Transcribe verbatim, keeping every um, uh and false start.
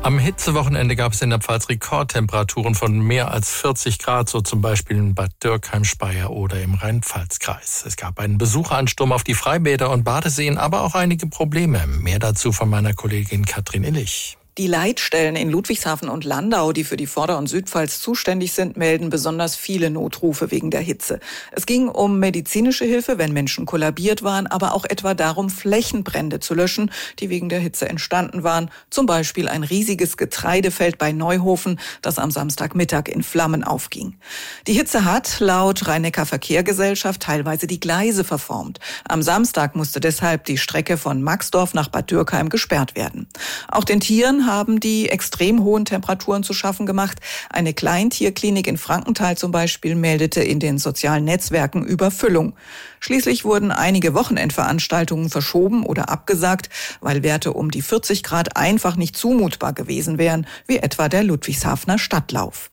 Am Hitzewochenende gab es in der Pfalz Rekordtemperaturen von mehr als vierzig Grad, so zum Beispiel in Bad Dürkheim, Speyer oder im Rhein-Pfalz-Kreis. Es gab einen Besucheransturm auf die Freibäder und Badeseen, aber auch einige Probleme. Mehr dazu von meiner Kollegin Katrin Illich. Die Leitstellen in Ludwigshafen und Landau, die für die Vorder- und Südpfalz zuständig sind, melden besonders viele Notrufe wegen der Hitze. Es ging um medizinische Hilfe, wenn Menschen kollabiert waren, aber auch etwa darum, Flächenbrände zu löschen, die wegen der Hitze entstanden waren. Zum Beispiel ein riesiges Getreidefeld bei Neuhofen, das am Samstagmittag in Flammen aufging. Die Hitze hat laut Rhein-Neckar-Verkehrsgesellschaft teilweise die Gleise verformt. Am Samstag musste deshalb die Strecke von Maxdorf nach Bad Dürkheim gesperrt werden. Auch den Tieren haben die extrem hohen Temperaturen zu schaffen gemacht. Eine Kleintierklinik in Frankenthal zum Beispiel meldete in den sozialen Netzwerken Überfüllung. Schließlich wurden einige Wochenendveranstaltungen verschoben oder abgesagt, weil Werte um die vierzig Grad einfach nicht zumutbar gewesen wären, wie etwa der Ludwigshafener Stadtlauf.